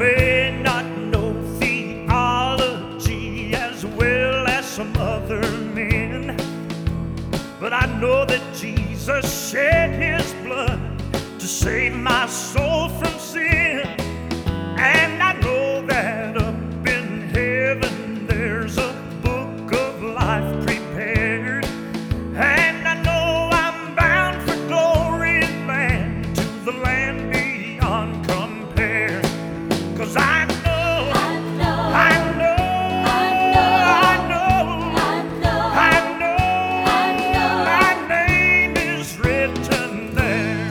may not know theology as well as some other men, but I know that Jesus shed his blood to save my soul from sin. And I know that up in heaven there's a book of life prepared, and I know I'm bound for glory land, to the land beyond compare. 'Cause I know my name is written there.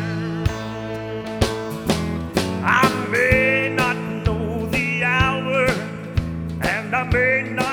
I may not know the hour, and I may not